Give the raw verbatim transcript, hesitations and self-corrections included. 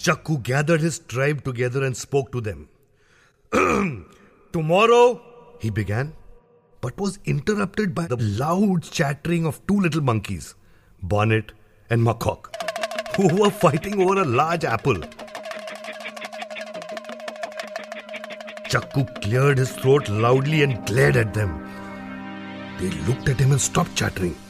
Chakku gathered his tribe together and spoke to them. Tomorrow, he began, but was interrupted by the loud chattering of two little monkeys, Bonnet and Macaque, who were fighting over a large apple. Chakku cleared his throat loudly and glared at them. They looked at him and stopped chattering.